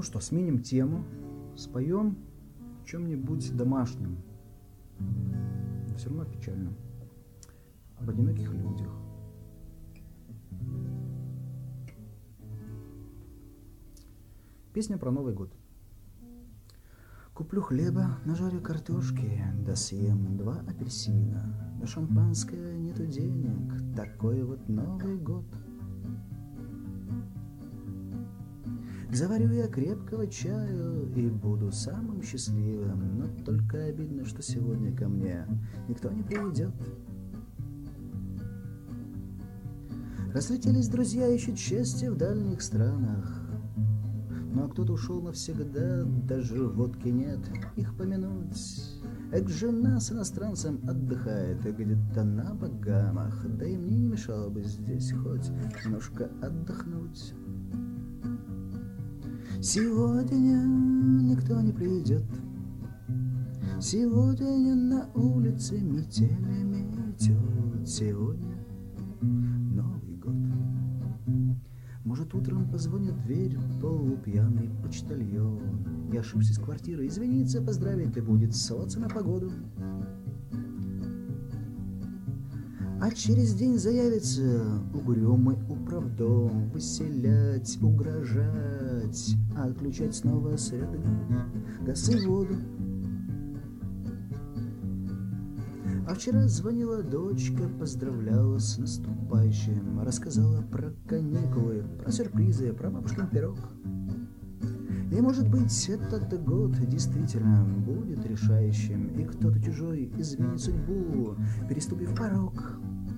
что, сменим тему, споем о чем-нибудь домашнем, но все равно печальном, об одиноких людях. Песня про Новый год. Куплю хлеба, нажарю картошки, да съем 2 апельсина, да шампанское нету денег, такой вот Новый год. Заварю я крепкого чаю и буду самым счастливым, но только обидно, что сегодня ко мне никто не придет. Разлетелись друзья ищут счастья в дальних странах, ну а кто-то ушел навсегда, даже водки нет их помянуть. Эк, жена с иностранцем отдыхает где-то на Багамах, да и мне не мешало бы здесь хоть немножко отдохнуть. Сегодня никто не придет, сегодня на улице метели метет, сегодня Новый год. Может, утром позвонит в дверь полупьяный почтальон. Я ошибся с квартиры, извиниться, поздравить ли будет, ссылаться на погоду. А через день заявится угрюмый управдом, выселять, угрожать, а отключать снова свет, газ и воду. А вчера звонила дочка, поздравляла с наступающим, рассказала про каникулы, про сюрпризы, про бабушкин пирог. И, может быть, этот год действительно будет решающим, и кто-то чужой изменит судьбу, переступив порог.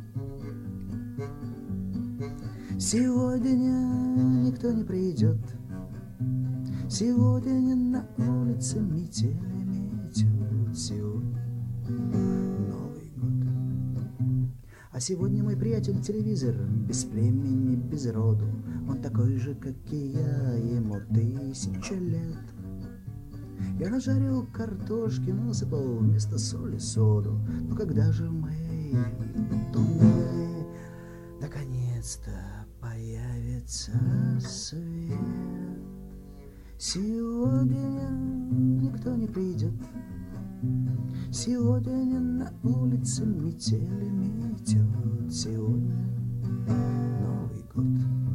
Сегодня никто не придет, сегодня на улице метели метет, сегодня Новый год. А сегодня мой приятель телевизор, без племени, без роду, он такой же, как и я, ему 1000 лет. Я нажарил картошки, насыпал вместо соли соду, но когда же в моей туне наконец-то появится свет? Сегодня никто не придет, сегодня на улице метели метет, сегодня Новый год.